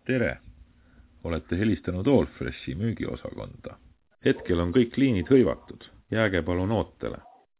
Tere! Olete helistanud Allfreshi müügiosakonda. Hetkel on kõik liinid hõivatud. Jääge palun ootele.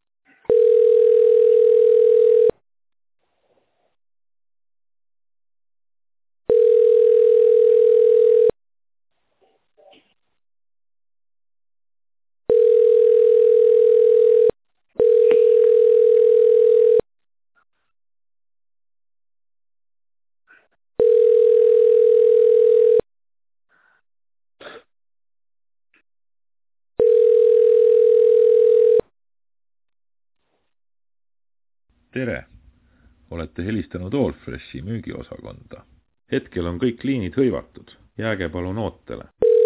Tere! Olete helistanud Allfreshi müügiosakonda. Hetkel on kõik liinid hõivatud. Jääge palun ootele.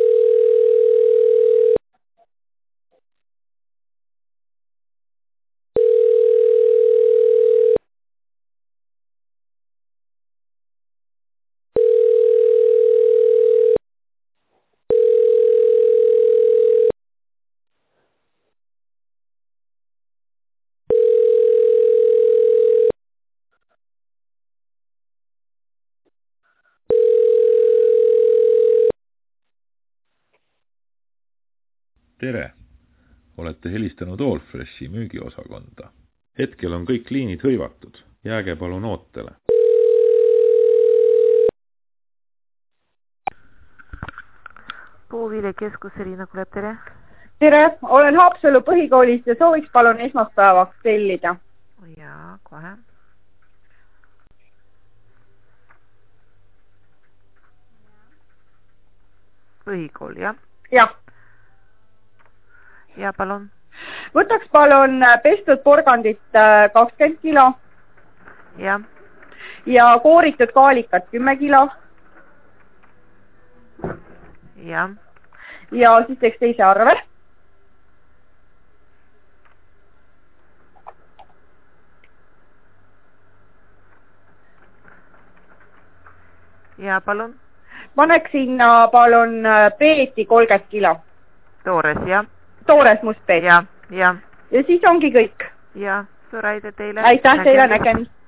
Tere! Olete helistanud Allfreshi müügiosakonda. Hetkel on kõik liinid hõivatud. Jääge palun ootele. Puuviljakeskus Elina Kulep, tere! Tere! Olen Haapsalu põhikoolist ja sooviks palun esmaspäevaks tellida. Jaa, kohe. Põhikool, jah? Jah. Ja palun. Võtaks palun pestud porgandit 20 kilo. Ja. Ja kooritud kaalikat 10 kilo. Ja. Ja siis teeks teise arve. Ja palun. Paneks sinna palun peeti 30 kilo. Toores, jah? Toores mustpeet. Ja, ja. Ja siis ongi kõik. Ja, suur aitäh teile. Aitäh teile, nägemist.